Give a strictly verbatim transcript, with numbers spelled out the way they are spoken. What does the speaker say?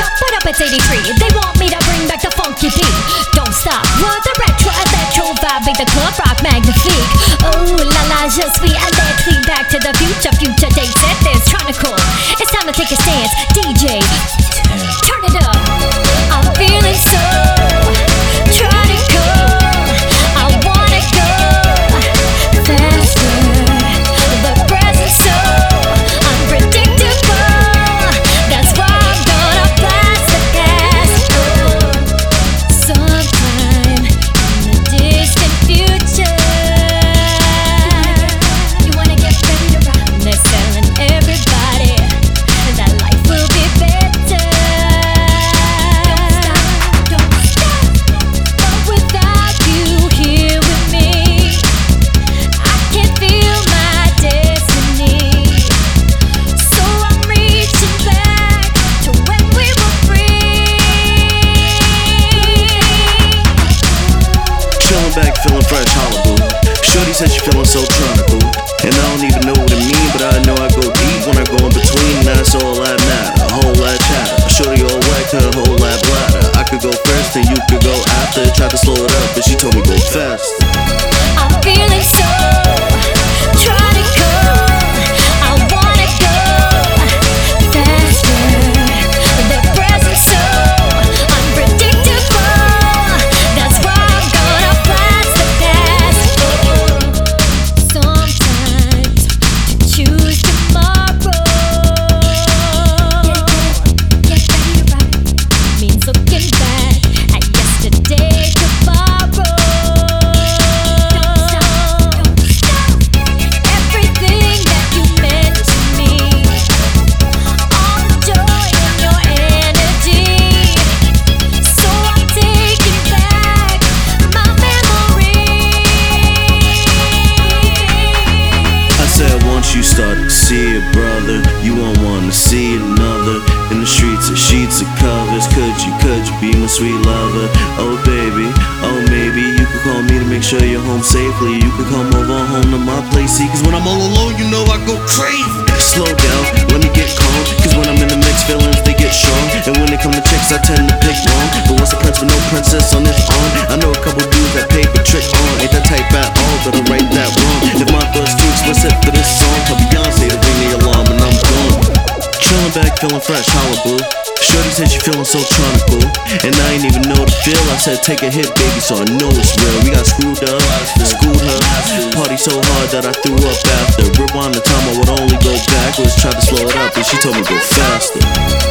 Yup, but up it's eighty-three. They want me to bring back the funky beat. Don't stop, what the retro, electro vibe, make the club rock magnifique. Oh la la, je suis électrique. Back to the future, future dates at this Tronical. It's time to take a stance, D J. Turn it up. I'm feeling so Tronical. I wanna go faster. The present's so unpredictable. That's why I'm gonna blast the gas. Oh, sometime in the distant future, you wanna get ready to rock. They're telling everybody that life will be better. Don't stop, don't stop. But without you here with me, I can't feel my destiny. So I'm reaching back to when we were free. Chillin' back, feeling fresh, Hollywood. Shorty said she feeling so tronical, and I don't even know what it mean, but I know I go deep when I go in between. That's all that matter, a whole lot chatter. Shorty all wet, cut a whole lot bladder. I could go first and you could go after. Tried to slow it up, but she told me go faster. I'm feeling so Tronical. I wanna go faster. The present's so unpredictable. That's why I'm gonna blast the past. Oh, sometimes to choose tomorrow. Get ready to rock means looking back at yesterday tomorrow. Don't stop, don't stop. Everything that you meant to me, all the joy in your energy. So I'm taking back my memory. I said once you start to see it, brother, you won't want to see another. In the streets of sheets of covers, could you, could you be my sweet lover? Oh baby, oh maybe you could call me to make sure you're home safely. You could come over home to my place, see, cause when I'm all alone, you know I go crazy. Slow down, let me get calm, cause when I'm in the mix, feelings they get strong. And when they come to chicks, I tend to pick wrong. But what's a prince with no princess on his arm? I know a couple dudes that paper trick on. Ain't that type at all, but I write that wrong. If my thoughts too explicit for this song, tell Beyonce to ring the alarm and I'm gone. Chillin' back, feeling fresh, holla boo. Shorty said she feeling so tronical, and I ain't even know the feel. I said take a hit, baby, so I know it's real. We got screwed up, schooled her, party so hard that I threw up after. Rewind the time, I would only go backwards. Tried to slow it up, and she told me go faster.